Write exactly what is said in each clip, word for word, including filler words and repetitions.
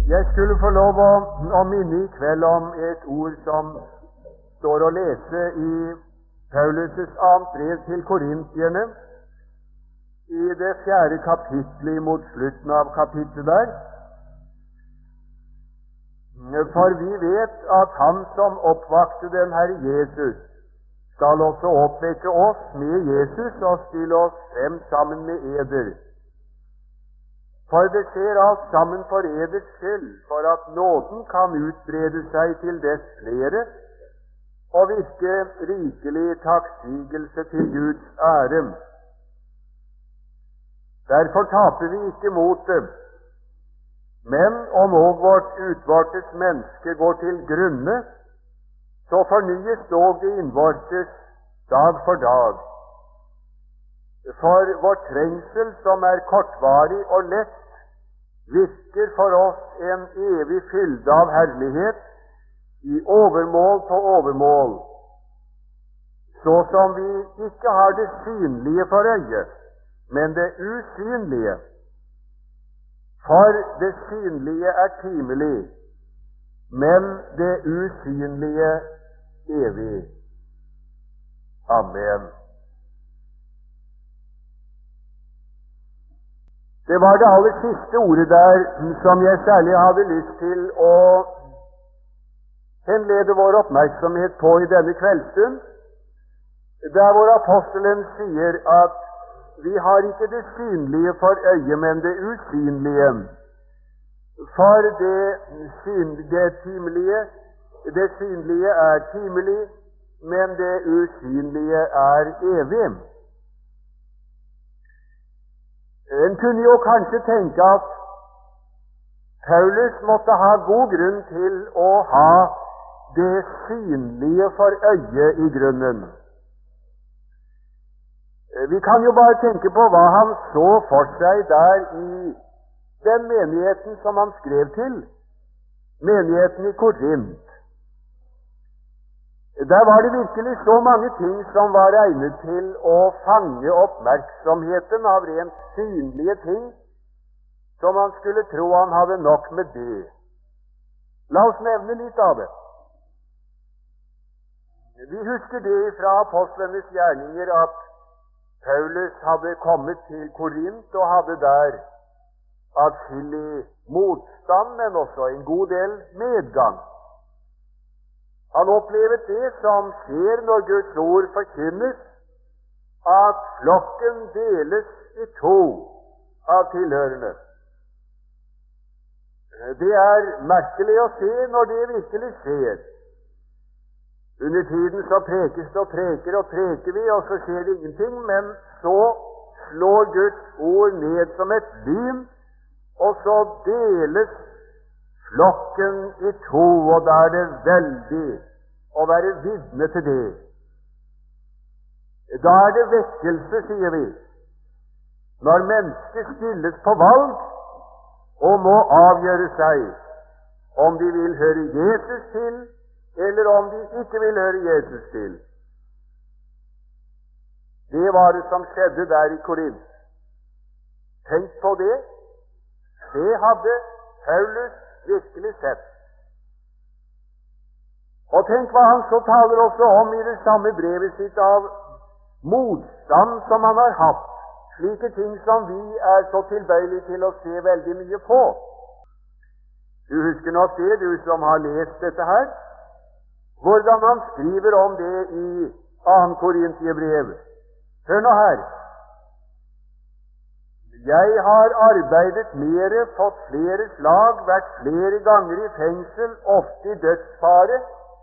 Jeg skulle få lov å, å minne i kveld om et ord som står å lese i Paulus' annet brev til korintierne, i det fjerde kapittelet mot slutten av kapittelet der. For vi vet at Han som oppvakte den Herre Jesus, skal også oppvekke oss med Jesus og stille oss frem sammen med eder. For det skjer alt sammen for eders skyld, for at nåden kan utbrede seg til dess flere, og virke rikelig takksigelse til Guds ære. Derfor taper vi ikke motet, men om også vårt utvortes menneske går til grunne, så fornyes dog det innvortes dag for dag. For vår trengsel, som er kortvarig og lett, virker for oss en evig fylde av herlighet, i overmål på overmål, så som vi ikke har det synlige for øyet, men det usynlige. For det synlige er timelig, men det usynlige evig. Amen. Det var det aller siste ordet der som jeg særlig hadde lyst til å henlede vår oppmerksomhet på i denne kveldsstund, der hvor apostelen sier at vi har ikke det synlige for øyet, men det usynlige. For det, syn, det timelige, det synlige er timelig, men det usynlige er evig. En kunne jo kanskje tenke at Paulus måtte ha god grunn til å ha det synlige for øyet i grunnen. Vi kan jo bare tenke på hva han så for seg der i den menigheten som han skrev til, menigheten i Korint. Der var det virkelig så mange ting som var egnet til å fange oppmerksomheten av rent synlige ting, som man skulle tro han hadde nok med det. La oss nevne litt av det. Vi husker det fra apostlenes gjerninger at Paulus hadde kommet til Korint og hadde der atskillig motstand, men også en god del medgang. Han opplevet det som skjer når Guds ord forkynnes, at flokken deles i to av tilhørende. Det er merkelig å se når det virkelig skjer. Under tiden så prekes det og preker og preker vi, og så skjer det ingenting, men så slår Guds ord ned som et lyn, og så deles flokken i to, og da er det veldig å være vitne til det. Da er det vekkelse, sier vi, når mennesker stilles på valg og må avgjøre seg om de vil høre Jesus til, eller om de ikke vil høre Jesus til. Det var det som skjedde der i Korint. Tenk på det. Det hadde Paulus virkelig sett. Og tenk hva han så taler også om i det samme brevet sitt av motstand som han har hatt, slike ting som vi er så tilbøyelige til å se veldig mye på. Du husker nok det, du som har lest dette her, hvordan han skriver om det i annet Korintiebrev. Hør nå her. Jeg har arbeidet mere, fått flere slag, vært flere ganger i fengsel, ofte i dødsfare.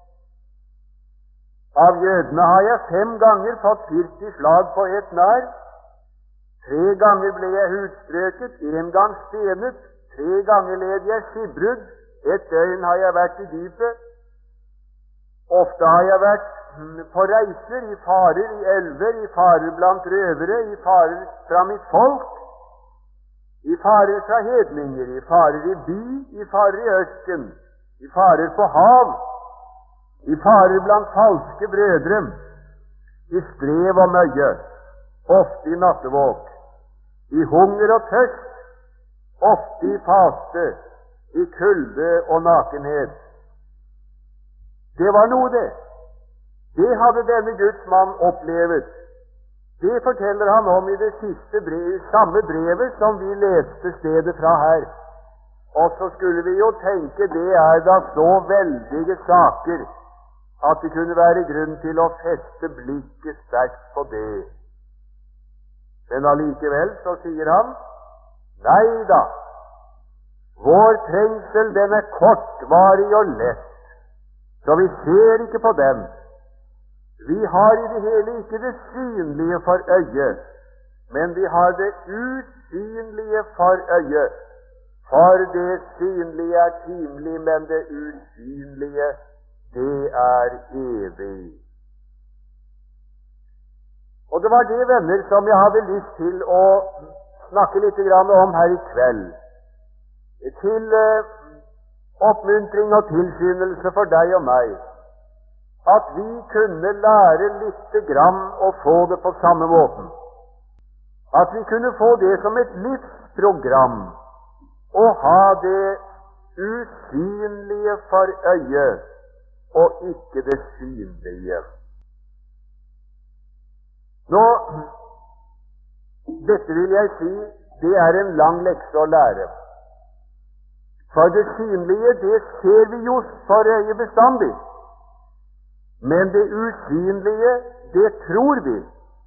Av jødene har jeg fem ganger fått firti slag på ett nær. Tre ganger ble jeg hudstrøket, en gang stenet, tre ganger led jeg skipbrudd, et døgn har jeg vært i dypet. Ofte har jeg vært på reiser, i farer i elver, i farer blant røvere, i farer fra mitt folk, i farer fra hedninger, i farer i by, i farer i ørken, i farer på hav, i farer blant falske brødre, i strev og møye, ofte i nattevåk, i hunger og tørst, ofte i faste, i kulde og nakenhet. Det var noe, det. Det hadde denne Guds mann opplevet. Det forteller han om i det siste brev, samme brevet som vi leste stedet fra her. Og så skulle vi jo tenke, det er da så veldige saker at det kunne være grunn til å feste blikket sterkt på det. Men allikevel så sier han, nei da, vår trengsel den er kortvarig og lett, så vi ser ikke på den. Vi har i det hele ikke det synlige for øyet, men vi har det usynlige for øyet. For det synlige er timelig, men det usynlige, det er evig. Og det var det, venner, som jeg hadde lyst til å snakke litt om her i kveld. Til uh, oppmuntring og tilskyndelse for deg og meg. At vi kunne lære litt grann å få det på samme måten. At vi kunne få det som et livsprogram, å ha det usynlige for øyet, og ikke det synlige. Nå, dette vil jeg si, det er en lang lekse å lære. For det synlige, det ser vi jo for øyet bestandig. Men det usynlige, det tror vi.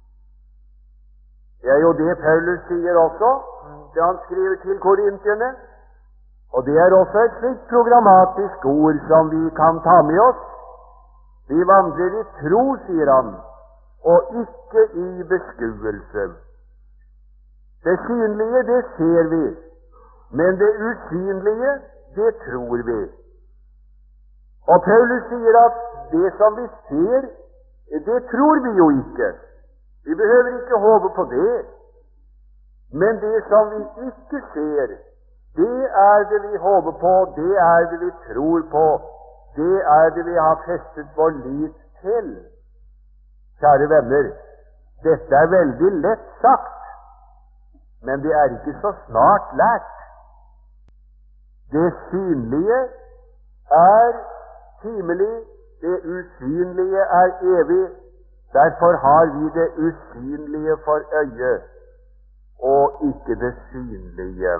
Det er jo det Paulus sier også, det han skriver til korintierne. Og det er også et slikt programmatisk ord som vi kan ta med oss. Vi vandrer i tro, sier han, og ikke i beskuelse. Det synlige, det ser vi, men det usynlige, det tror vi. Og Paulus sier at det som vi ser, det tror vi jo ikke. Vi behøver ikke håpe på det. Men det som vi ikke ser, det er det vi håper på, det er det vi tror på, det er det vi har festet vår lit til. Kjære venner, dette er veldig lett sagt, men det er ikke så snart lært. Det synlige er timelig, det usynlige er evig. Derfor har vi det usynlige for øyet, og ikke det synlige.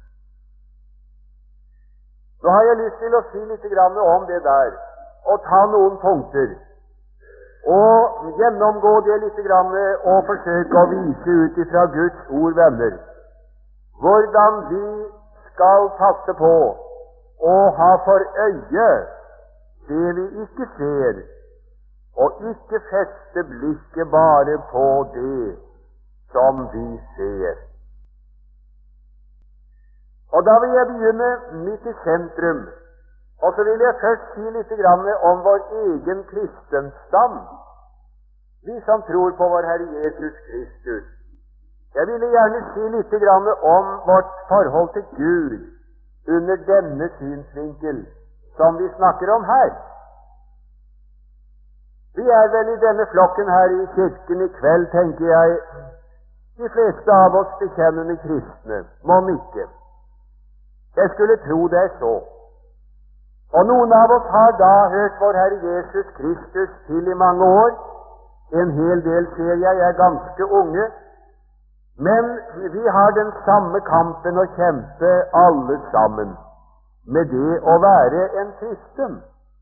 Nå har jeg lyst til å si litt om det der, og ta noen punkter, og gjennomgå det litt og forsøke å vise ut ifra Guds ord, venner, hvordan vi skal passe på å ha for øyet det vi ikke ser, og ikke feste blikket bare på det som vi ser. Og da vil jeg begynne midt i sentrum, og så vil jeg først si litt om vår egen kristenstand, vi som tror på vår Herre Jesus Kristus. Jeg ville gjerne si litt om vårt forhold til Gud under denne synsvinkel som vi snakker om her. Vi er vel i denne flokken her i kirken i kveld, tenker jeg, de fleste av oss bekjennende kristne, mon ikke. Jeg skulle tro det er så. Og noen av oss har da hørt vår Herre Jesus Kristus til i mange år. En hel del, ser jeg, er ganske unge. Men vi har den samme kampen å kjempe alle sammen, med det å være en kristen.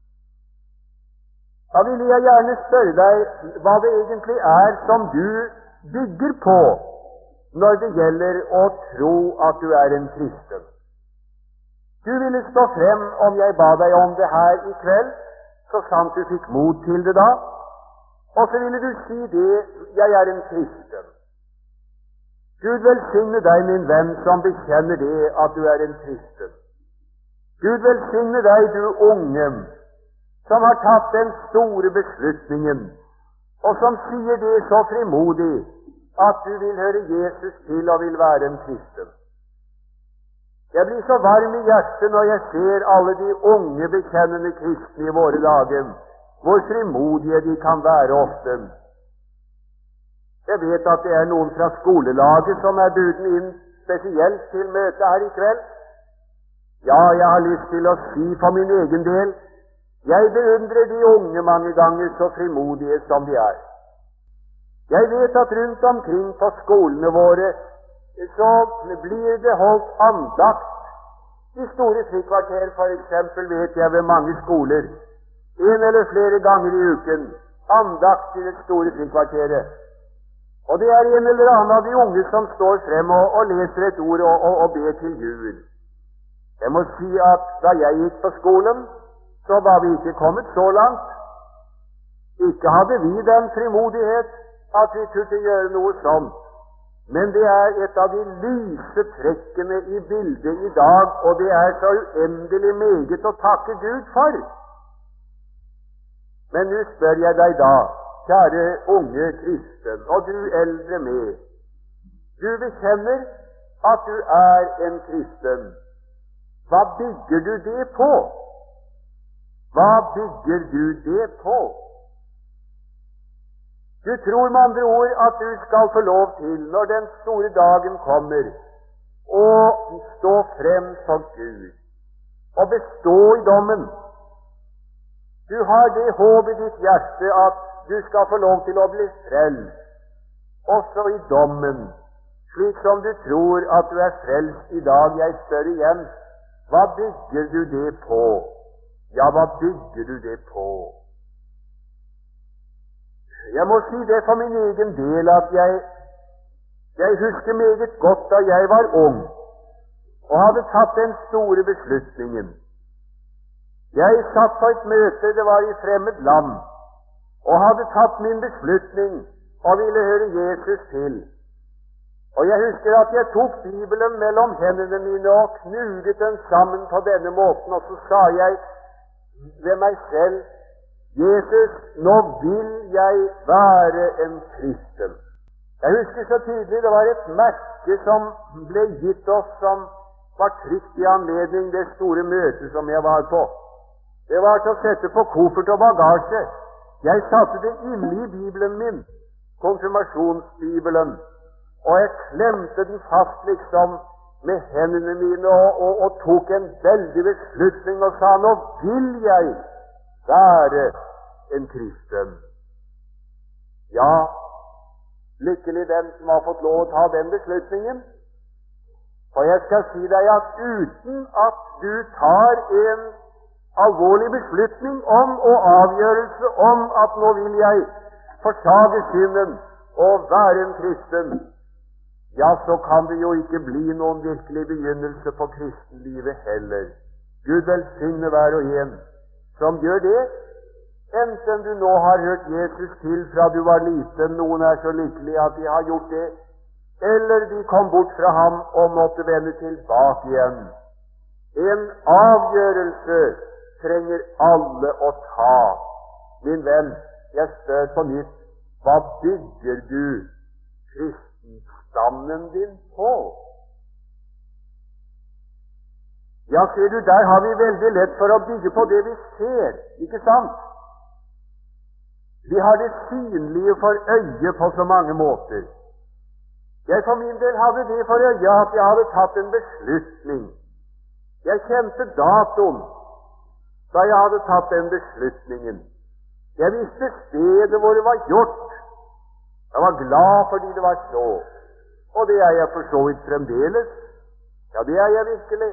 Da vil jeg gjerne spørre deg hva det egentlig er som du bygger på når det gjelder å tro at du er en kristen. Du ville stå frem om jeg ba deg om det her i kveld, så sant du fikk mot til det da, og så ville du si det, jeg er en kristen. Gud velsigne deg, min venn, som bekjenner det at du er en kristen. Gud velsigne deg, du unge, som har tatt den store beslutningen, og som sier det så frimodig at du vil høre Jesus til og vil være en kristen. Jeg blir så varm i hjertet når jeg ser alle de unge bekjennende kristne i våre dager, hvor frimodige de kan være ofte. Jeg vet at det er noen fra skolelaget som er buden inn spesielt til møtet her i kveld. Ja, jeg har lyst til å si for min egen del, jeg beundrer de unge mange ganger så frimodige som de er. Jeg vet at rundt omkring på skolene våre så blir det holdt andakt. I store frikvarter for eksempel vet jeg ved mange skoler, en eller flere ganger i uken, andakt i det store frikvarteret. Og det er en eller annen av de unge som står frem og, og leser et ord og, og, og ber til Gud. Jeg må si at da jeg gikk på skolen, så var vi ikke kommet så langt. Ikke hadde vi den frimodighet at vi turte gjøre noe sånt. Men det er et av de lyse trekkene i bildet i dag, og det er så uendelig meget å takke Gud for. Men nå spør jeg deg da, kjære unge kristen, og du eldre med, du bekjenner at du er en kristen. Hva bygger du det på? Hva bygger du det på? Du tror med andre ord at du skal få lov til, når den store dagen kommer, å stå frem for Gud og bestå i dommen. Du har det håp i ditt hjerte at du skal få lov til å bli frelst, også i dommen, slik som du tror at du er frelst i dag. Jeg spør igjen, hva bygger du det på? Ja, hva bygger du det på? Jeg må si det for min egen del at jeg, jeg husker meget godt da jeg var ung og hadde tatt den store beslutningen. Jeg satt på et møte, det var i fremmed land, og hadde tatt min beslutning og ville høre Jesus til. Og jeg husker at jeg tok Bibelen mellom hendene mine og knuget den sammen på denne måten, og så sa jeg ved meg selv, Jesus, nå vil jeg være en kristen. Jeg husker så tydelig, det var et merke som ble gitt oss, som var trykt i anledning det store møtet som jeg var på. Det var til å sette på koffert og bagasje. Jeg satte det inne i Bibelen min, konfirmasjonsbibelen, og jeg klemte den fast liksom med hendene mine og, og, og tok en veldig beslutning og sa, nå vil jeg være en kristen. Ja, lykkelig den som har fått lov å ta den beslutningen. For jeg skal si deg at uten at du tar en alvorlig beslutning om og avgjørelse om at nå vil jeg forsage synden og være en kristen, ja, så kan det jo ikke bli noen virkelig begynnelse på kristenlivet heller. Gud velsigne hver og en som gjør det, enten du nå har hørt Jesus til fra du var liten, noen er så lykkelige at de har gjort det, eller de kom bort fra ham og måtte vende tilbake igjen. En avgjørelse trenger alle å ta. Min venn, jeg spør på nytt, hva bygger du kristenstanden din på? Ja, ser du, der har vi veldig lett for å bygge på det vi ser, ikke sant? Vi har det synlige for øyet på så mange måter. Jeg for min del hadde det for øyet at jeg hadde tatt en beslutning. Jeg kjente datoen da jeg hadde tatt den beslutningen. Jeg visste stedet hvor det var gjort. Jeg var glad fordi det var så. Og det er jeg for så vidt fremdeles. Ja, det er jeg virkelig.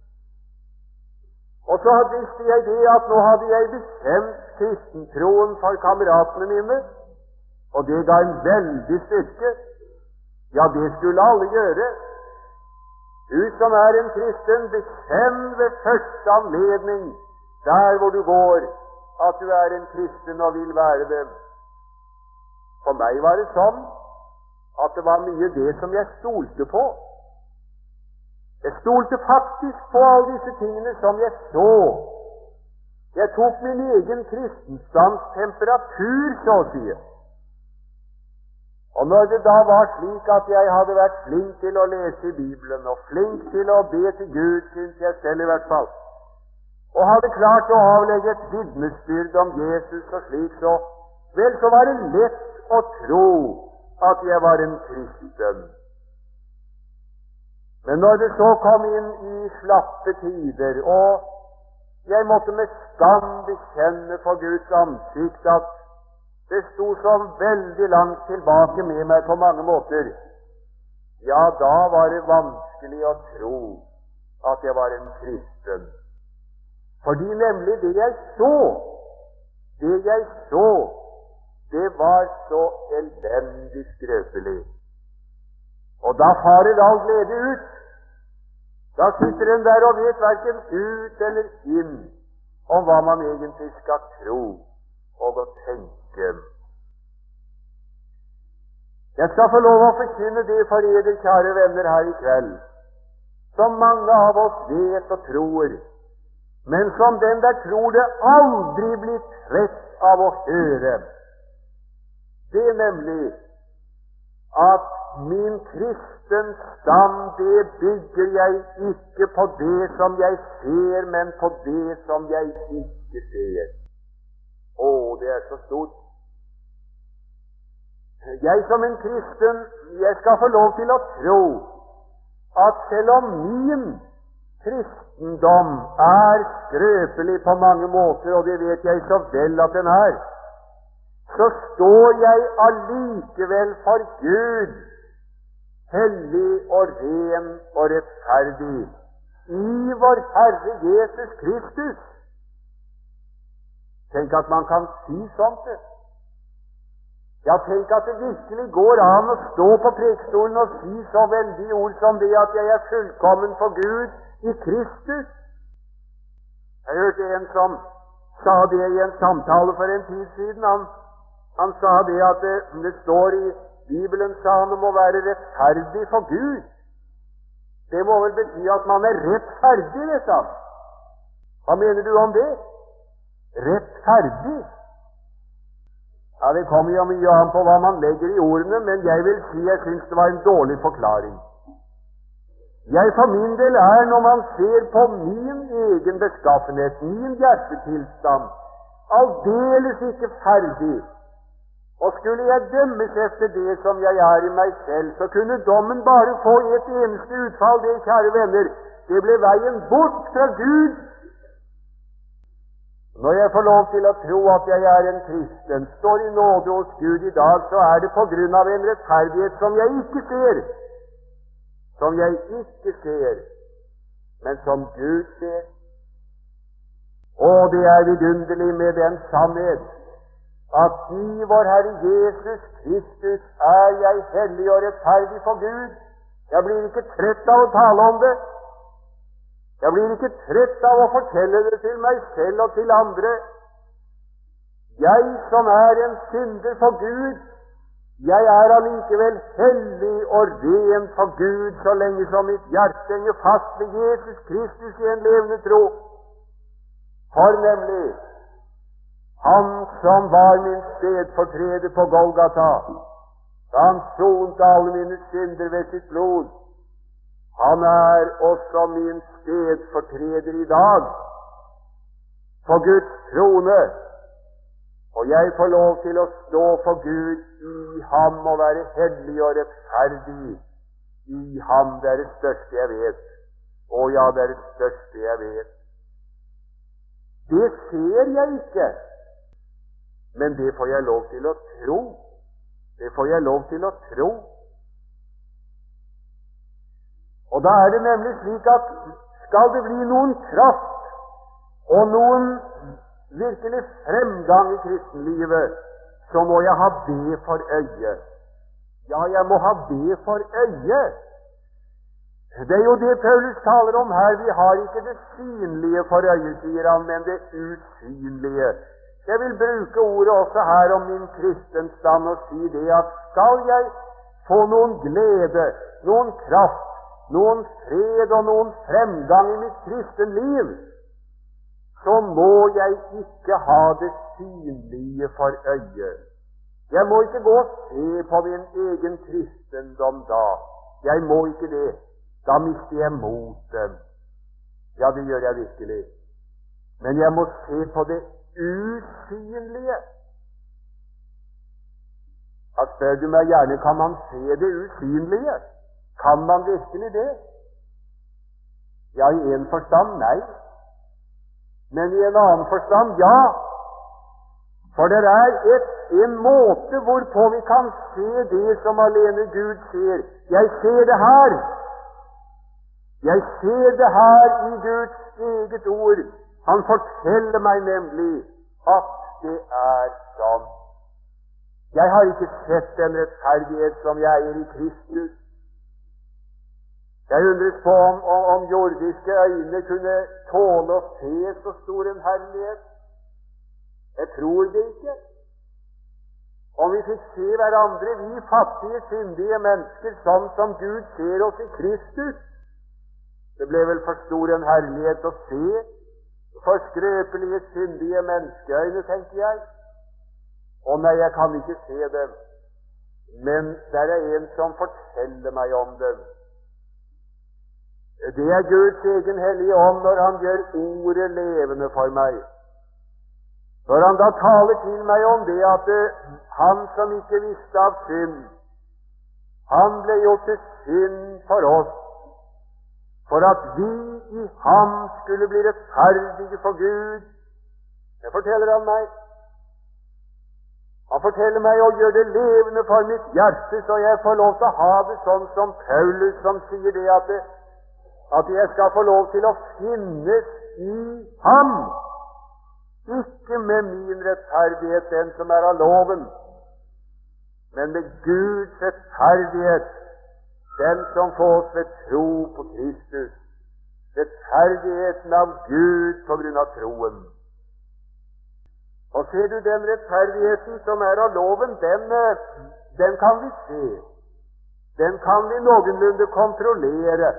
Og så visste jeg det at nå hadde jeg bekjent kristentroen for kameratene mine, og det ga en veldig styrke. Ja, det skulle alle gjøre. Du som er en kristen, bekjenn ved første anledning der hvor du går at du er en kristen og vil være det. For meg var det sånn at det var mye det som jeg stolte på. Jeg stolte faktisk på alle disse tingene som jeg så. Jeg tok min egen kristenstands temperatur, så å si. Og når det da var slik at jeg hadde vært flink til å lese i Bibelen, og flink til å be til Gud, synes jeg selv i hvert fall, og hadde klart å avlegge et vitnesbyrd om Jesus og slik, så vel, så var det lett å tro at jeg var en kristen. Men når det så kom inn i slappe tider, og jeg måtte med skam bekjenne for Guds ansikt at det sto så veldig langt tilbake med meg på mange måter, ja, da var det vanskelig å tro at jeg var en kristen. Fordi nemlig det jeg så, det jeg så, det var så elendig skrøpelig. Og da farer all glede ut. Da sitter en der og vet hverken ut eller inn om hva man egentlig skal tro og å tenke. Jeg skal få lov å forkynne det for dere, kjære venner, her i kveld, som mange av oss vet og tror, men som den der tror det aldri blir trett av å høre. Det er nemlig at min kristens stand, det bygger jeg ikke på det som jeg ser, men på det som jeg ikke ser. Å, det er så stort. Jeg som en kristen, jeg skal få lov til å tro at selv om min kristendom er skrøpelig på mange måter, og det vet jeg så vel at den er, så står jeg allikevel for Gud hellig og ren og rettferdig i vår Herre Jesus Kristus. Tenk at man kan si sånt. Ja, tenk at det virkelig går an å stå på prekestolen og si så veldige ord som det at jeg er fullkommen for Gud i Kristus. Jeg hørte en som sa det i en samtale for en tid siden. Han, han sa det at det, det står i Bibelen, sa han, om å være rettferdig for Gud. Det må vel bety at man er rettferdig, vet du. Hva mener du om det? Rettferdig? Ja, det kommer jo mye an på hva man legger i ordene, men jeg vil si jeg syns det var en dårlig forklaring. Jeg for min del er, når man ser på min egen beskaffenhet, min hjertetilstand, aldeles ikke ferdig. Og skulle jeg dømmes efter det som jeg er i meg selv, så kunne dommen bare få et eneste utfall, det, kjære venner, det ble veien bort fra Gud. Når jeg får lov til å tro at jeg er en kristen, står i nåde hos Gud i dag, så er det på grunn av en rettferdighet som jeg ikke ser, som jeg ikke ser, men som Gud ser. Og det er vidunderlig med den sannhet at i vår Herre Jesus Kristus er jeg hellig og rettferdig for Gud. Jeg blir ikke trett av å tale om det. Jeg blir ikke trett av å fortelle det til meg selv og til andre. Jeg som er en synder for Gud, jeg er allikevel hellig og ren for Gud så lenge som mitt hjerte henger fast ved Jesus Kristus i en levende tro. For nemlig Han som var min stedfortreder på Golgata, da han sonte alle mine synder ved sitt blod, han er også min stedfortreder i dag på Guds trone, og jeg får lov til å stå for Gud i ham og være hellig og rettferdig i ham. Det er det største jeg vet. Å ja, det er det største jeg vet. Det ser jeg ikke, men det får jeg lov til å tro. Det får jeg lov til å tro. Og da er det nemlig slik at skal det bli noen kraft og noen virkelig fremgang i kristenlivet, så må jeg ha det for øye. Ja, jeg må ha det for øye. Det er jo det Paulus taler om her. Vi har ikke det synlige for øye, sier han, men det usynlige. Jeg vil bruke ordet også her om min kristenstand og si det at skal jeg få noen glede, noen kraft, noen fred og noen fremgang i mitt kristenliv, så må jeg ikke ha det synlige for øye. Jeg må ikke gå og se på min egen kristendom da. Jeg må ikke det. Da mister jeg motet. Ja, det gjør jeg virkelig. Men jeg må se på det usynlige. Da spør du meg gjerne, kan man se det usynlige? Kan man virkelig det? Ja, i en forstand nei, men i en annen forstand ja. For det er et, en måte hvorpå vi kan se det som alene Gud ser. Jeg ser det her. Jeg ser det her i Guds eget ord. Han forteller meg nemlig at det er sånn. Jeg har ikke sett den rettferdighet som jeg er i Kristus. Jeg undres på om, om, om jordiske øyne kunne tåle å se så stor en herlighet. Jeg tror det ikke. Om vi fikk se hverandre, vi fattige, syndige mennesker, sånn som Gud ser oss i Kristus, det ble vel for stor en herlighet å se for skrøpelige, syndige menneskeøyne, tenker jeg. Og nei, jeg kan ikke se dem, men det er en som forteller meg om dem. Det er Guds egen hellige ånd når han gjør ordet levende for meg. Når han da taler til meg om det at uh, han som ikke visste av synd, han ble gjort til synd for oss, for at vi i ham skulle bli rettferdige for Gud. Det forteller han meg. Han forteller meg å gjøre det levende for mitt hjerte, så jeg får lov til å ha det sånn som Paulus, som sier det at, det, at jeg skal få lov til å finnes i ham. Ikke med min rettferdighet, den som er av loven, men med Guds rettferdighet, den som fås ved tro på Kristus. Rettferdigheten av Gud på grunn av troen. Og ser du den rettferdigheten som er av loven, den, den kan vi se. Den kan vi noenlunde kontrollere.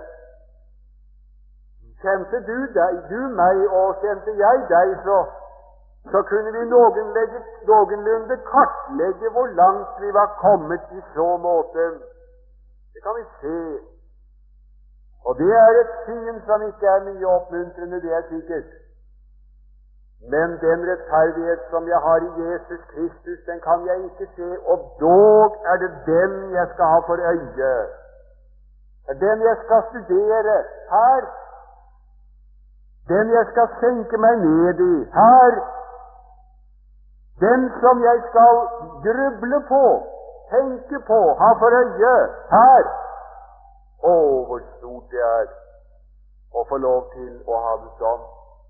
Kjente du deg, du meg, og kjente jeg deg, så så kunne vi noenlunde, noenlunde kartlegge hvor langt vi var kommet i så måte. Det kan vi se. Og det er et syn som ikke er mye oppmuntrende, det er sikkert. Men den rettferdighet som jeg har i Jesus Kristus, den kan jeg ikke se, og dog er det den jeg skal ha for øye. Det er den jeg skal studere her. Den jeg skal senke meg ned i her. Den som jeg skal gruble på, tenke på, ha for øye her. Å, hvor stort det er å få lov til å ha det sånn.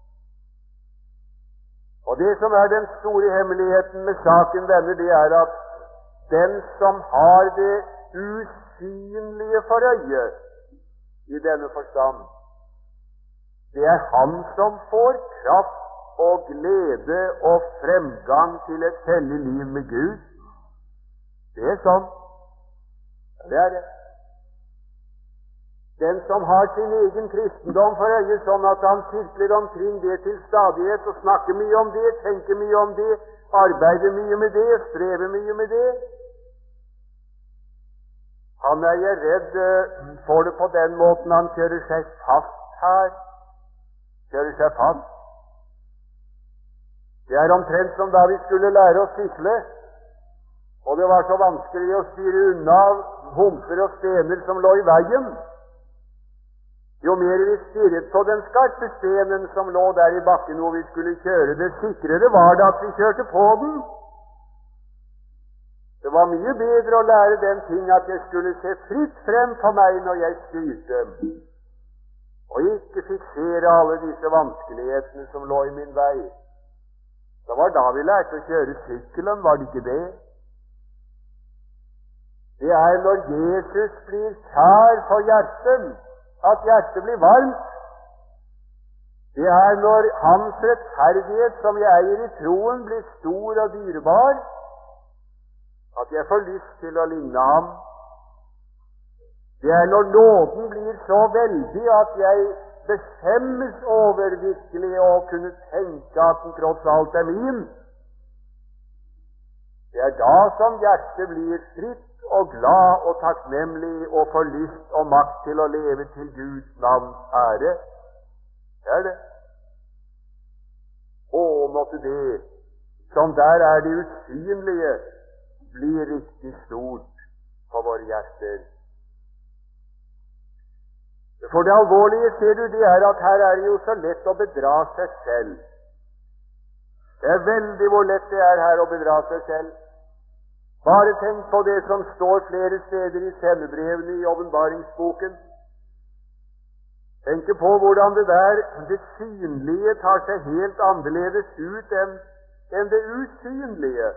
Og det som er den store hemmeligheten med saken, venner, det er at den som har det usynlige for øye i denne forstand, det er han som får kraft og glede og fremgang til et hellig liv med Gud. Det er sånn. Ja, det er det. Den som har sin egen kristendom for øye, sånn at han sirkler omkring det til stadighet og snakker mye om det, tenker mye om det, arbeider mye med det, strever mye med det. Han er jeg redd for det på den måten han kjører seg fast her. Kjører seg fast. Det er omtrent som da vi skulle lære å sykle, og det var så vanskelig å styre unna humper og stener som lå i veien. Jo mer vi stirret på den skarpe stenen som lå der i bakken hvor vi skulle kjøre, det sikrere var det at vi kjørte på den. Det var mye bedre å lære den ting at jeg skulle se fritt frem på meg når jeg styrte, og ikke fiksere alle disse vanskelighetene som lå i min vei. Det var da vi lærte å kjøre sykkelen, var det ikke det? Det er når Jesus blir kjær for hjertet, at hjertet blir varmt. Det er når hans rettferdighet, som jeg eier i troen, blir stor og dyrebar, at jeg får lyst til å ligne ham. Det er når nåden blir så veldig at jeg beskjemmes over virkelig å kunne tenke at den tross alt er min. Det er da som hjertet blir fritt og glad og takknemlig og får lyst og makt til å leve til Guds navns ære. Det er det. Å, måtte det, som der er det usynlige, bli riktig stort for våre hjerter. For det alvorlige, ser du, det er at her er det jo så lett å bedra seg selv. Det er veldig hvor lett det er her å bedra seg selv. Bare tenk på det som står flere steder i sendebrevene i åpenbaringsboken. Tenk på hvordan det der, det synlige, tar seg helt annerledes ut enn, enn det usynlige.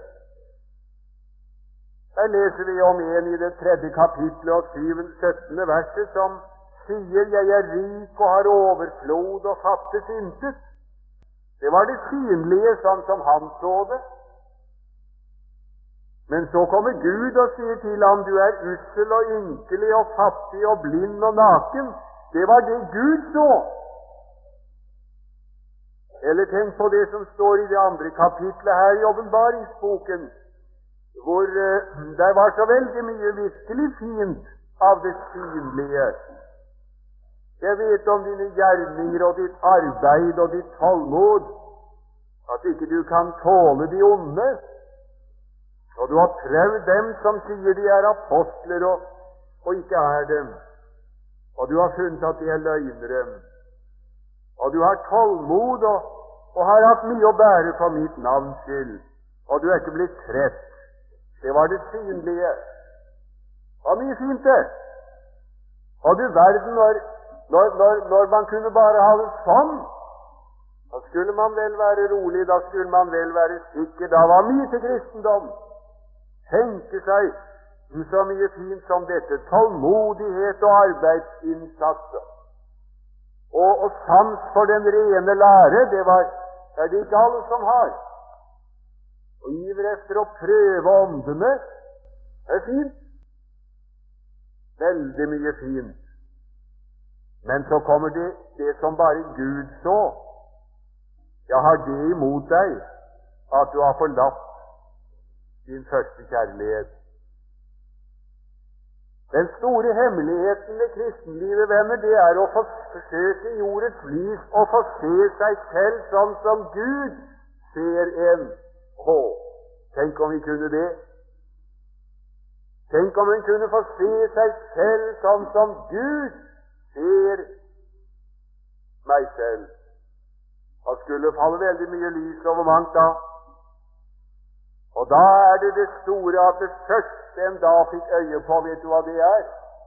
Der leser vi om en i det tredje kapitlet og syvende, syttende verset som sier: «Jeg er rik og har overflod og fattes intet.» Det var det synlige, sånn som han så det. Men så kommer Gud og sier til ham: «Du er ussel og ynkelig og fattig og blind og naken.» Det var det Gud så. Eller tenk på det som står i det andre kapitlet her i åpenbaringsboken, hvor uh, det var så veldig mye virkelig fint av det synlige. Jeg vet om dine gjerninger og ditt arbeid og ditt tålmod, at ikke du kan tåle de onde, og du har prøvd dem som sier de er apostler og, og ikke er dem, og du har funnet at de er løgnere, og du har tålmod og, og har hatt mye å bære for mitt navns skyld, og du er ikke blitt trett. Det var det synlige. Og mye fint det. Og du verden, når, når, når, når man kunne bare ha det sånn, da skulle man vel være rolig, da skulle man vel være sikker. Da var mye til kristendom. Tenke seg så mye fint som dette. Tålmodighet og arbeidsinnsats. Og, og sans for den rene lære, det var, det er det ikke alle som har. Og iver efter å prøve åndene er fint. Veldig mye fint. Men så kommer det, det som bare Gud så. Jeg har det imot deg, at du har forlatt din første kjærlighet. Den store hemmeligheten ved kristenlivet, venner, det er å få forsøke i ordets lys å få se seg selv sånn som Gud ser en. Å, tenk om vi kunne det. Tenk om en kunne få se seg selv sånn som Gud ser meg selv. Da skulle falle veldig mye lys over mangt da. Og da er det det store at det første en da fikk øye på, vet du hva det er?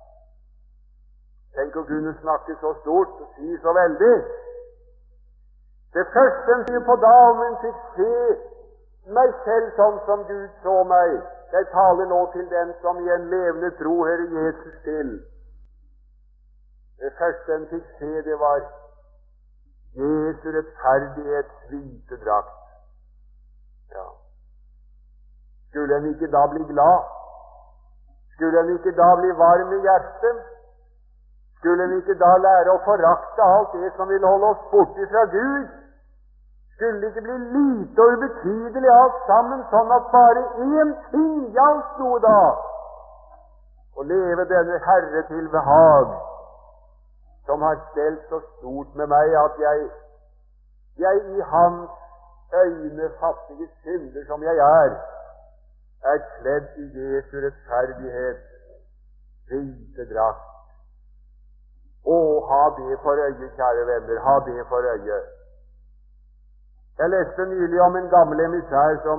Tenk å kunne snakke så stort og si så veldig. Det første en sier på da, om en fikk se meg selv sånn som Gud så meg. Jeg taler nå til den som i en levende tro hører Jesus til. Det første en fikk se, det var Jesu rettferdighets hvite drakt. Ja. Skulle en ikke da bli glad? Skulle en ikke da bli varm i hjertet? Skulle en ikke da lære å forakte alt det som vil holde oss borte fra Gud? Skulle det ikke bli lite og ubetydelig alt sammen, sånn at bare én ting gjaldt noe da? Å leve denne Herre til behag, som har stelt så stort med meg at jeg, jeg i Hans øyne, fattige synder som jeg er, er kledd i Jesu rettferdighet, hvite drakt. Å, ha det for øye, kjære venner, ha det for øye. Jeg leste nylig om en gammel emissær som,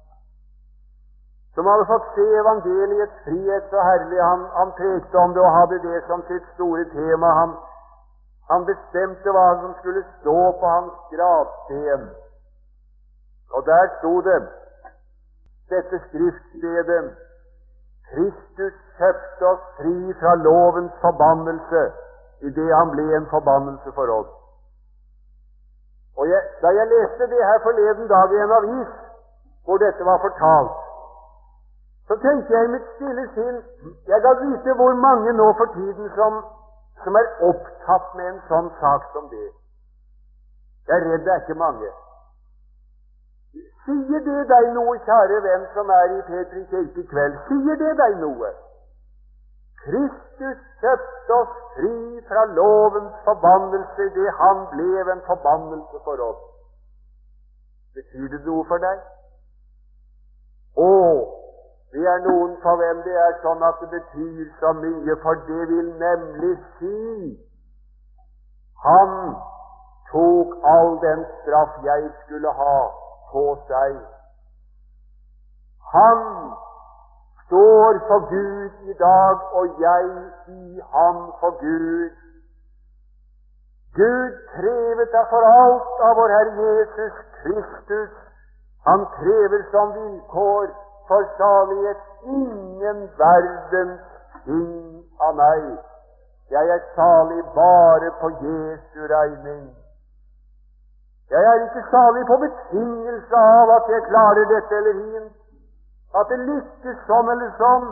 som hadde fått se evangeliets frihet så herlig. Han, han prekte om det og hadde det som sitt store tema. Han, han bestemte hva som skulle stå på hans gravsten. Og der sto det, dette skriftstedet: Kristus kjøpte oss fri fra lovens forbannelse i det han ble en forbannelse for oss. Og jeg, da jeg leste det her forleden dag i en avis, hvor dette var fortalt, så tenkte jeg i mitt stille sinn, jeg kan vite hvor mange nå for tiden som, som er opptatt med en sånn sak som det. Jeg er redd det er ikke mange. Sier det deg noe, kjære venn som er i Petri kirke i kveld? Sier det deg noe? Kristus kjøpte oss fri fra lovens forbannelse i det han ble en forbannelse for oss. Betyr det noe for deg? Å, det er noen for hvem det er sånn at det betyr så mye, for det vil nemlig si Han tok all den straff jeg skulle ha, på seg. Han står for Gud i dag, og jeg i ham for Gud. Gud krever deg for alt av vår Herre Jesus Kristus. Han krever som vilkår for salighet ingen verdens ting av meg. Jeg er salig bare på Jesu regning. Jeg er ikke salig på betingelse av at jeg klarer dette eller hint, at det lykkes sånn eller sånn,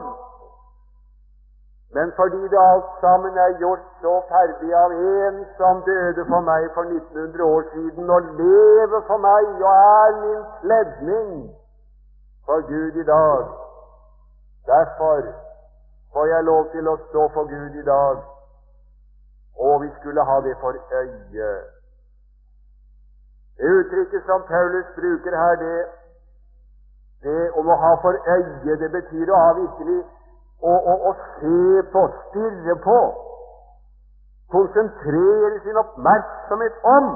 men fordi det alt sammen er gjort så ferdig av en som døde for meg for nitten hundre år siden, og lever for meg og er min kledning for Gud i dag. Derfor får jeg lov til å stå for Gud i dag, og vi skulle ha det for øye. Det uttrykket som Paulus bruker her, det, det om å ha for øye, det betyr å ha virkelig å, å, å se på, stirre på, konsentrere sin oppmerksomhet om.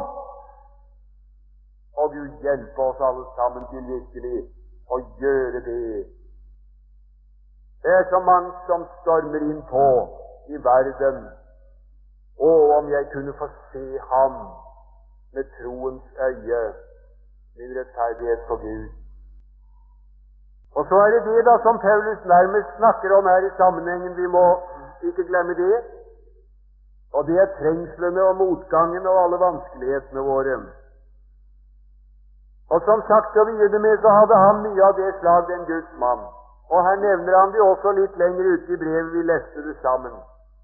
Og Gud hjelpe oss alle sammen til virkelig å gjøre det. Det er så mange som stormer inn på i verden. Og om jeg kunne få se ham med troens øye, min rettferdighet for Gud. Og så er det det da som Paulus nærmest snakker om her i sammenhengen, vi må ikke glemme det, og det er trengslene og motgangen og alle vanskelighetene våre. Og som sagt å begynne med, så hadde han mye av det slag, den Guds mann. Og her nevner han det også litt lenger ute i brevet, vi leste det sammen.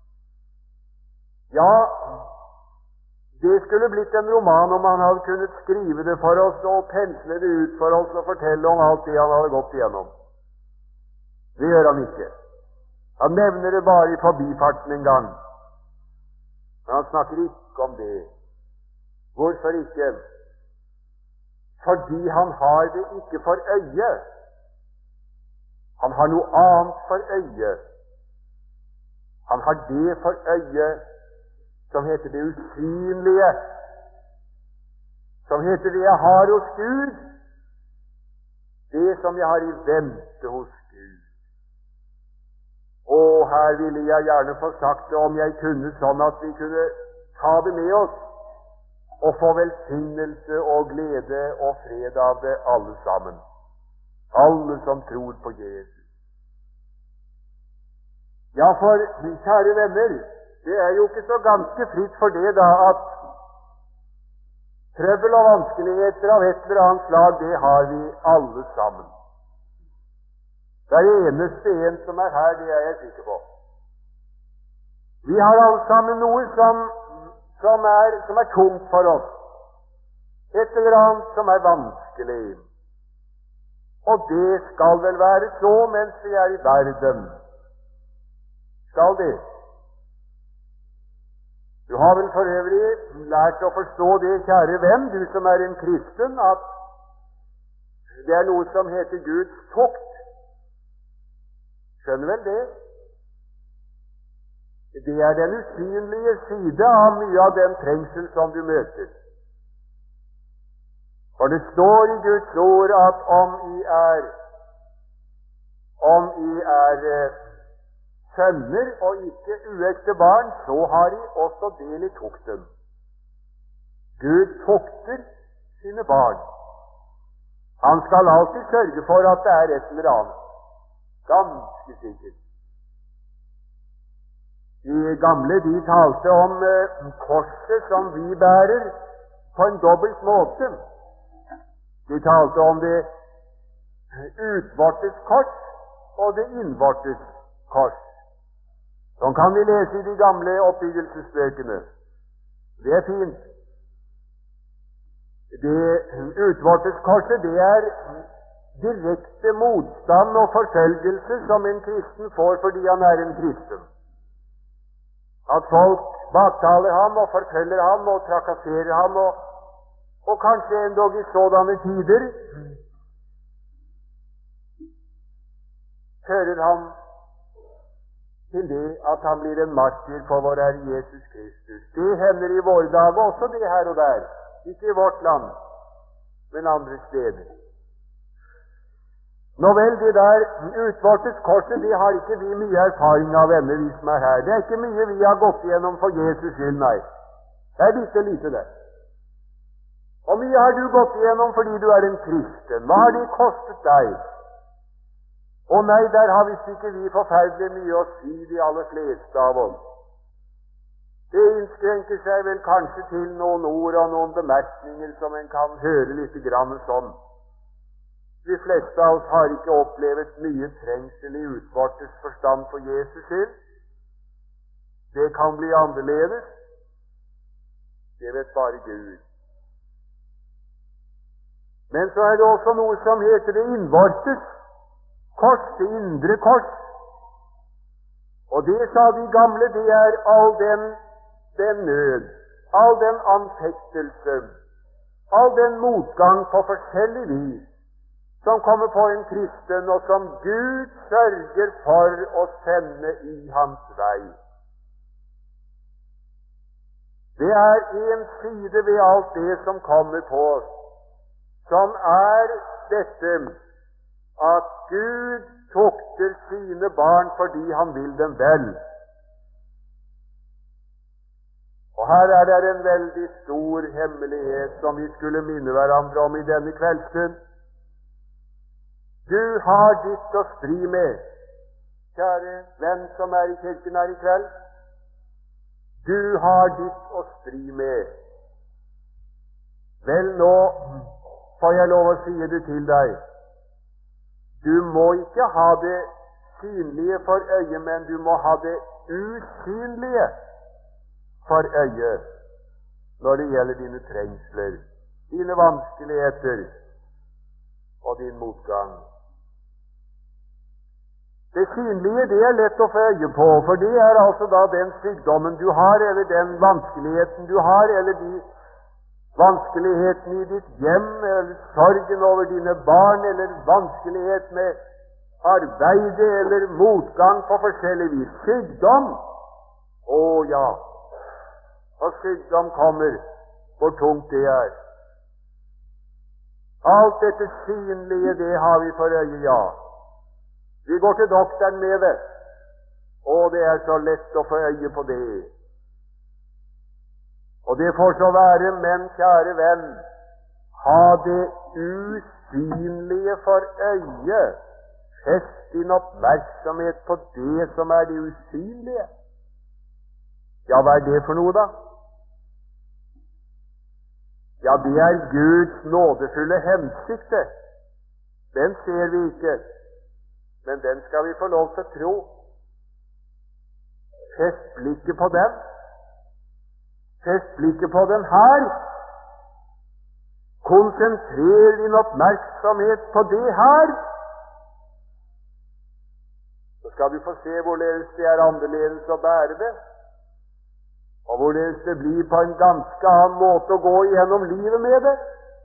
Ja, det skulle blitt en roman om han hadde kunnet skrive det for oss og pensle det ut for oss og fortelle om alt det han hadde gått igjennom. Det gjør han ikke. Han nevner det bare i forbifarten en gang. Men han snakker ikke om det. Hvorfor ikke? Fordi han har det ikke for øye. Han har noe annet for øye. Han har det for øye som heter det usynlige, som heter det jeg har hos Gud, det som jeg har i vente hos Gud. Og her ville jeg gjerne få sagt det, om jeg kunne, sånn at vi kunne ta det med oss og få velsignelse og glede og fred av det alle sammen, alle som tror på Jesus. Ja, for kjære venner, det er jo ikke så ganske fritt for det da at trøbbel og vanskeligheter av et eller annet slag, det har vi alle sammen. Det er eneste en som er her, det er jeg sikker på. Vi har alle sammen noe som, som, er, som er tungt for oss. Et eller annet som er vanskelig. Og det skal vel være så mens vi er i verden. Skal det? Du har vel for øvrig lært å forstå det, kjære venn, du som er en kristen, at det er noe som heter Guds tukt. Skjønner vel det? Det er den usynlige side av mye av den trengsel som du møter. For det står i Guds ord at om I er om I er sønner og ikke uekte barn, så har de også del i tukten. Gud tukter sine barn. Han skal alltid sørge for at det er et eller annet. Ganske sikkert. De gamle, de talte om eh, korset som vi bærer på en dobbelt måte. De talte om det utvortes kors og det innvortes kors. Sånn kan vi lese i de gamle oppbyggelsesbøkene. Det er fint. Det utvortes korset, det er direkte motstand og forfølgelse som en kristen får fordi han er en kristen. At folk baktaler ham og forfølger ham og trakasserer ham, og, og kanskje endog i sådanne tider fører ham til det at han blir en martyr for vår Herre Jesus Kristus. Det hender i våre dager også, det her og der. Ikke i vårt land, men andre steder. Nå vel, det der utvortes korset, det har ikke vi mye erfaring av ennå, vi som er her. Det er ikke mye vi har gått igjennom for Jesus skyld, nei. Det er bitte lite, det. Og mye har du gått igjennom fordi du er en kristen. Hva har det kostet deg? Og nei, der har visst ikke vi forferdelig mye å si, de aller fleste av oss. Det innskrenker seg vel kanskje til noen ord og noen bemerkninger som en kan høre litt grann sånn. De fleste av oss har ikke opplevd mye trengsel i utvortes forstand for Jesus skyld. Det kan bli annerledes. Det vet bare Gud. Men så er det også noe som heter det innvortes kors, det indre kors. Og det, sa de gamle, det er all den, den nød, all den anfektelse, all den motgang på forskjellig vis som kommer på en kristen, og som Gud sørger for å sende i hans vei. Det er en side ved alt det som kommer på oss, som er dette at Gud tukter sine barn fordi han vil dem vel. Og her er det en veldig stor hemmelighet som vi skulle minne hverandre om i denne kveldsstund. Du har ditt å stri med, kjære venn som er i kirken her i kveld. Du har ditt å stri med. Vel, nå får jeg lov å si det til deg. Du må ikke ha det synlige for øyet, men du må ha det usynlige for øyet når det gjelder dine trengsler, dine vanskeligheter og din motgang. Det synlige, det er lett å få øye på, for det er altså da den sykdommen du har, eller den vanskeligheten du har, eller de vanskeligheten i ditt hjem, eller sorgen over dine barn, eller vanskelighet med arbeidet, eller motgang på forskjellig vis. Sykdom! Å ja, og sykdom kommer, hvor tungt det er. Alt dette synlige, det har vi for øye, ja. Vi går til doktoren med det, og det er så lett å få øye på det. Og det får så være, men kjære venn, ha det usynlige for øye. Fest din oppmerksomhet på det som er det usynlige. Ja, hva er det for noe, da? Ja, det er Guds nådefulle hensikt. Den ser vi ikke, men den skal vi få lov til å tro. Fest blikket på den. Fest blikket på den her. Konsentrer din oppmerksomhet på det her. Så skal du få se hvorledes det er annerledes å bære det, og hvorledes det blir på en ganske annen måte å gå igjennom livet med det.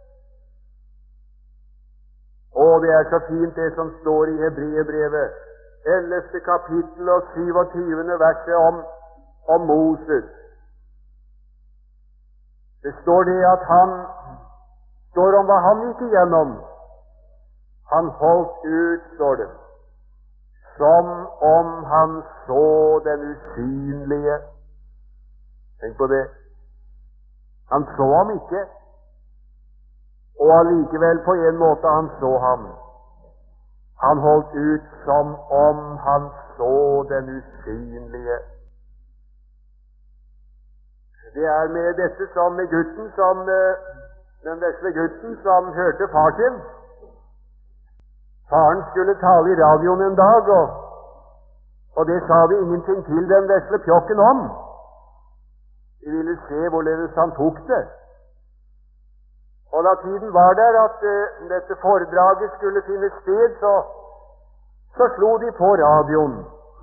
Og det er så fint det som står i Hebreerbrevet, ellevte kapittel og syvogtyvende verset om, om Moses. Det står det at han står om hva han gikk igjennom. Han holdt ut, står det, som om han så den usynlige. Tenk på det. Han så ham ikke, og allikevel på en måte han så ham. Han holdt ut som om han så den usynlige. Det er med dette som med gutten, som den vesle gutten som hørte far sin. Faren skulle tale i radioen en dag, og, og det sa de ingenting til den vesle pjokken om. De ville se hvorledes han tok det. Og da tiden var der at uh, dette foredraget skulle finne sted, så, så slo de på radioen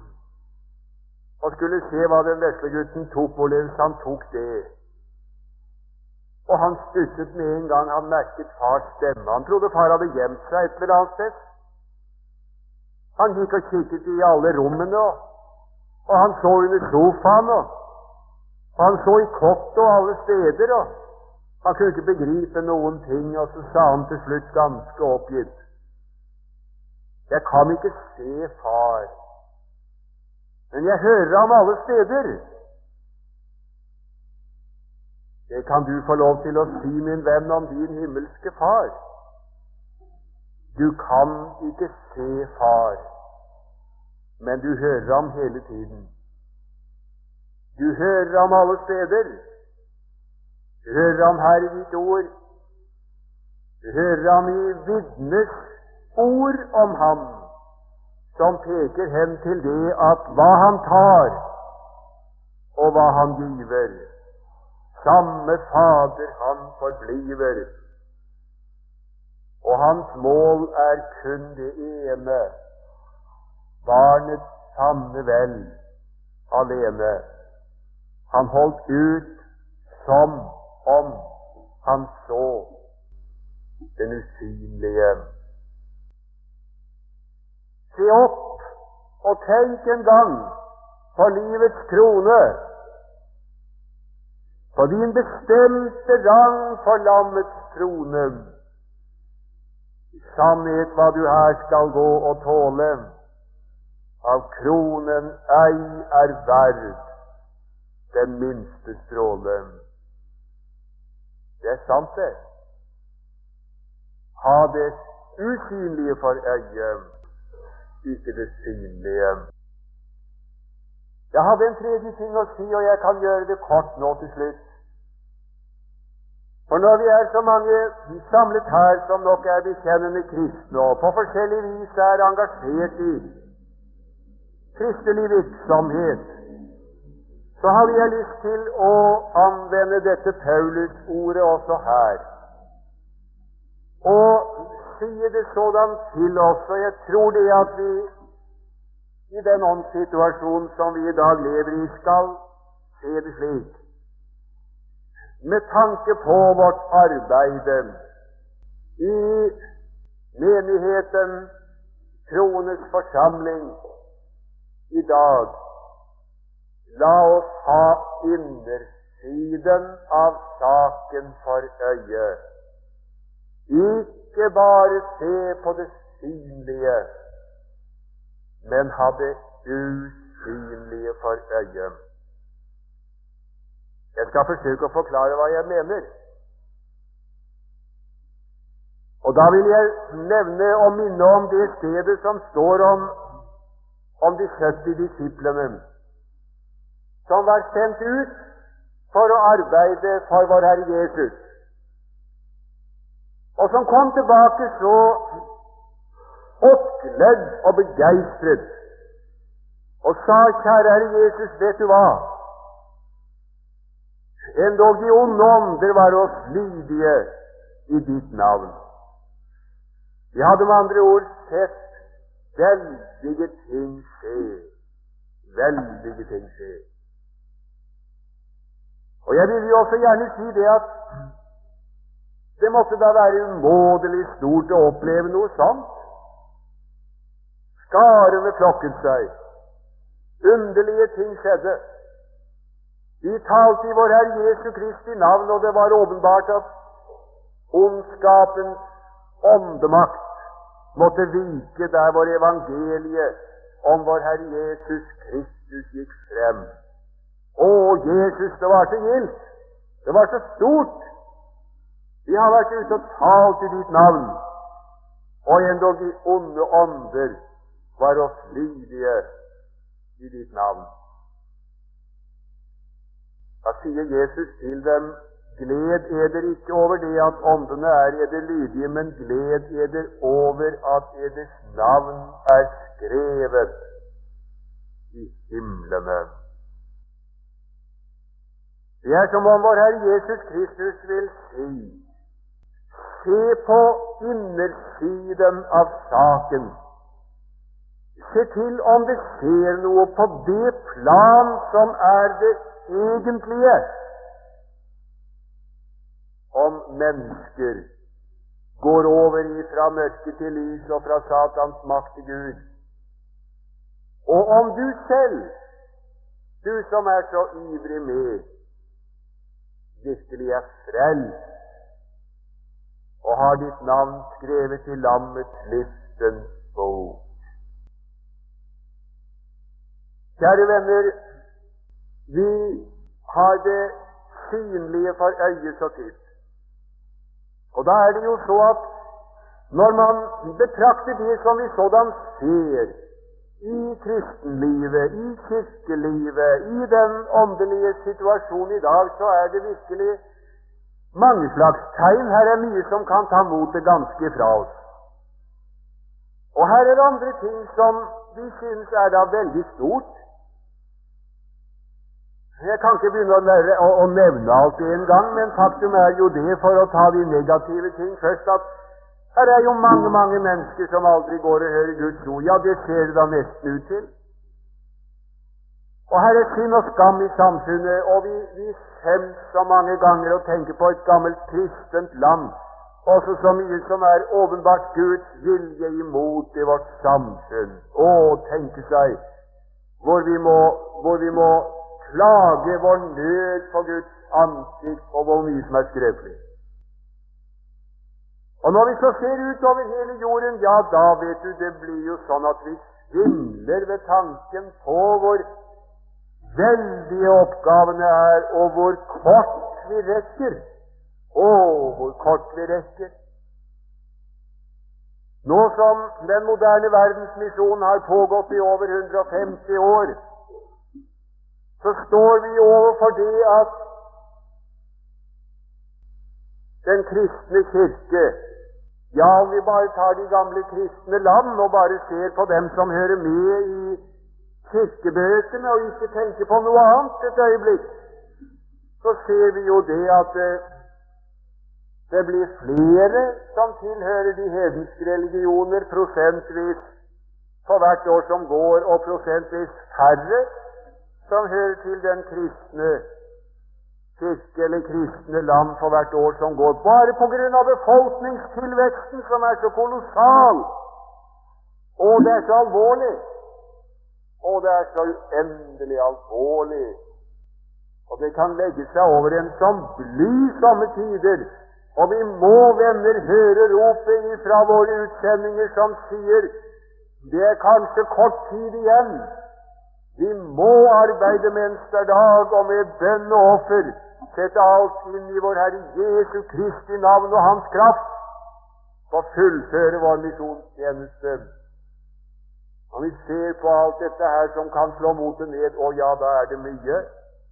og skulle se hva den vesle gutten tok, hvorledes han tok det. Og han stusset med en gang han merket fars stemme. Han trodde far hadde gjemt seg et eller annet sted. Han gikk og kikket i alle rommene, og og han så under sofaen, og han så i kott og alle steder, og han kunne ikke begripe noen ting, og så sa han til slutt ganske oppgitt: jeg kan ikke se Far, men jeg hører ham alle steder. Det kan du få lov til å si, min venn, om din himmelske Far. Du kan ikke se Far, men du hører ham hele tiden. Du hører ham alle steder. Du hører ham her i ditt ord. Du hører ham i vitners ord om ham, som peker hen til det at hva han tar, og hva han giver, samme Fader han forbliver. Og hans mål er kun det ene: barnets sanne vel alene. Han holdt ut som om han så den usynlige. Se opp og tenk en gang på livets krone, på din bestemte rang for lammets trone. I sannhet hva du her skal gå og tåle, av kronen ei er verd den minste stråle. Det er sant, det. Ha det usynlige for øyet, ikke det synlige. Jeg hadde en tredje ting å si, og jeg kan gjøre det kort nå til slutt. For når vi er så mange samlet her som nok er bekjennende kristne, og på forskjellig vis er engasjert i kristelig virksomhet, så har jeg lyst til å anvende dette Paulus-ordet også her, og sier det sådan til oss. Og jeg tror det at vi i den åndssituasjonen som vi i dag lever i, skal se det slik, med tanke på vårt arbeide i menigheten, Krones forsamling i dag. La oss ha innersiden av saken for øye. Ikke bare se på det synlige, men ha det usynlige for øye. Jeg skal forsøke å forklare hva jeg mener. Og da vil jeg nevne og minne om det stedet som står om, om de sytti disiplene, som var sendt ut for å arbeide for vår Herre Jesus, og som kom tilbake så oppglødd og begeistret og sa: kjære Herre Jesus, vet du hva? Endog de onde ånder var oss lydige i ditt navn. Vi hadde med andre ord sett veldige ting skje. Veldige ting skje. Og jeg vil jo også gjerne si det at det måtte da være umådelig stort å oppleve noe sånt. Skarene flokket seg. Underlige ting skjedde. De talte i vår Herre Jesu Kristi navn, og det var åpenbart at ondskapens åndemakt måtte vike der hvor evangeliet om vår Herre Jesus Kristus gikk frem. Å, Jesus, det var så gildt, det var så stort. Vi har vært ute og talt i ditt navn, og endog de onde ånder var oss lydige i ditt navn. Da sier Jesus til dem: gled eder ikke over det at åndene er eder lydige, men gled eder over at eders navn er skrevet i himlene. Det er som om vår Herre Jesus Kristus vil si: se på innersiden av saken. Se til om det skjer noe på det plan som er det egentlige. Om mennesker går over fra mørke til lys og fra Satans makt til Gud. Og om du selv Du som er så ivrig med, virkelig er frelst, og har ditt navn skrevet i lammets livsens bok. Kjære venner, vi har det synlige for øyet så tynt. Og da er det jo så at når man betrakter det som vi sådan ser i kristenlivet, i kirkelivet, i den åndelige situasjonen i dag, så er det virkelig mange slags tegn. Her er mye som kan ta motet ganske fra oss. Og her er andre ting som vi synes er da veldig stort. Jeg kan ikke begynne å, nære, å, å nevne alt det en gang, men faktum er jo det, for å ta de negative ting først, at her er jo mange, mange mennesker som aldri går og hører Guds ord. Ja, det ser det da nesten ut til. Og her er synd og skam i samfunnet, og vi, vi skjems så mange ganger og tenker på et gammelt kristent land, også så mye som er åpenbart Guds vilje imot i vårt samfunn. Å, tenke seg hvor vi må, hvor vi må klage vår nød på Guds ansikt, og hvor mye som er skrøpelig. Og når vi så ser ut over hele jorden, ja, da vet du, det blir jo sånn at vi svimler ved tanken på hvor veldige oppgavene er, og hvor kort vi rekker. Å, hvor kort vi rekker. Nå som den moderne verdensmisjonen har pågått i over hundre og femti år, så står vi overfor det at den kristne kirke, ja, om vi bare tar de gamle kristne land og bare ser på dem som hører med i kirkebøkene og ikke tenker på noe annet et øyeblikk, så ser vi jo det at det, det blir flere som tilhører de hedenske religioner prosentvis for hvert år som går, og prosentvis færre som hører til den kristne kirke eller kristne land for hvert år som går, bare på grunn av befolkningstilveksten som er så kolossal. Og det er så alvorlig. Og det er så uendelig alvorlig. Og det kan legge seg over en som bly somme tider. Og vi må, venner, høre ropet fra våre utsendinger som sier, det er kanskje kort tid igjen. Vi må arbeide mens det er dag, og med bønn og offer sette alt inn i vår Herre Jesu Kristi navn og Hans kraft, for å fullføre vår misjonstjeneste. Når vi ser på alt dette her som kan slå motet ned, og ja, da er det mye.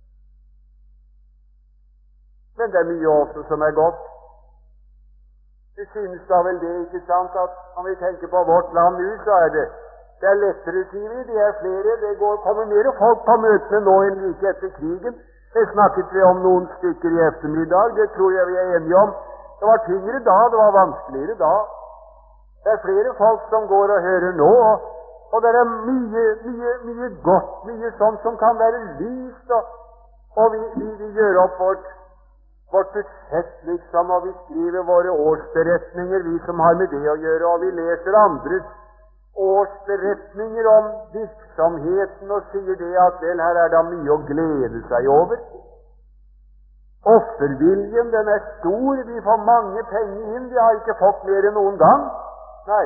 Men det er mye også som er godt. Det synes da vel det, ikke sant, at når vi tenker på vårt land nå, så er det det er lettere, sier vi, det er flere, det går, kommer mer folk på møtene nå enn like etter krigen. Det snakket vi om noen stykker i ettermiddag, det tror jeg vi er enige om. Det var tyngre da, det var vanskeligere da. Det er flere folk som går og hører nå, og, og det er mye, mye, mye godt, mye sånt som kan være lyst, og, og vi, vi, vi gjør opp vårt, vårt budsjett liksom, og vi skriver våre årsberetninger, vi som har med det å gjøre, og vi leser andres årsberetninger om virksomheten og sier det at vel, her er det mye å glede seg over. Offerviljen, den er stor, vi får mange penger inn, vi har ikke fått mer enn noen gang. Nei,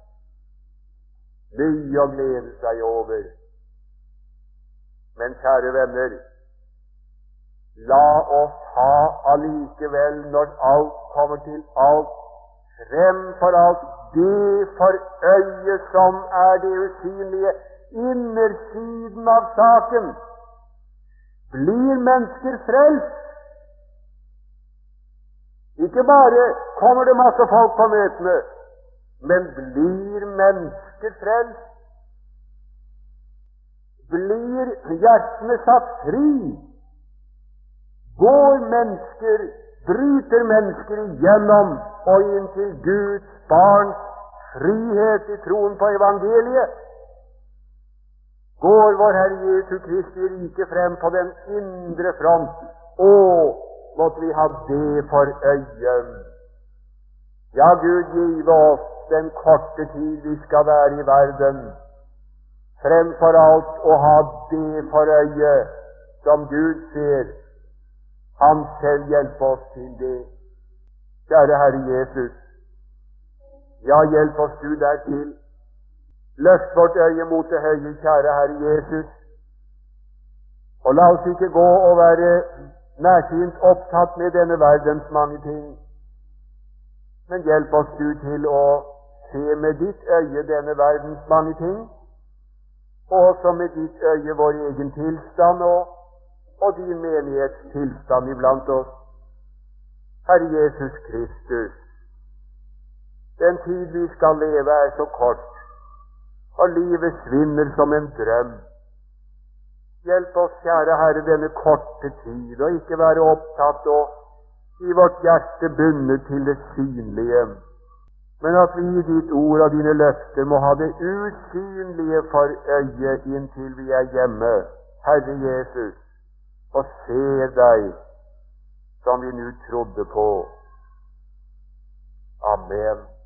mye å glede seg over. Men kjære venner, la oss ha allikevel, når alt kommer til alt, fremfor alt det for øyet som er det usynlige, innersiden av saken. Blir mennesker frelst? Ikke bare kommer det masse folk på møtene, men blir mennesker frelst? Blir hjertene satt fri? Går mennesker, bryter mennesker igjennom og inn til Guds barns frihet i troen på evangeliet? Går vår Herre Jesu Kristi rike frem på den indre front? Å, måtte vi ha det for øyen. Ja, Gud give oss den korte tid vi skal være i verden, fremfor alt å ha det for øye som Gud ser. Han selv hjelper oss til det. Kjære Herre Jesus, ja, hjelp oss du dertil. Løft vårt øye mot det høye, kjære Herre Jesus, og la oss ikke gå og være nærsynt opptatt med denne verdens mange ting, men hjelp oss du til å se med ditt øye denne verdens mange ting, og også med ditt øye vår egen tilstand og, og din menighets tilstand iblant oss. Herre Jesus Kristus, den tid vi skal leve er så kort, og livet svinner som en drøm. Hjelp oss, kjære Herre, denne korte tid, og ikke være opptatt og i vårt hjerte bundet til det synlige, men at vi i ditt ord og dine løfter må ha det usynlige for øye inntil vi er hjemme, Herre Jesus, og se deg som vi nå trodde på. Amen.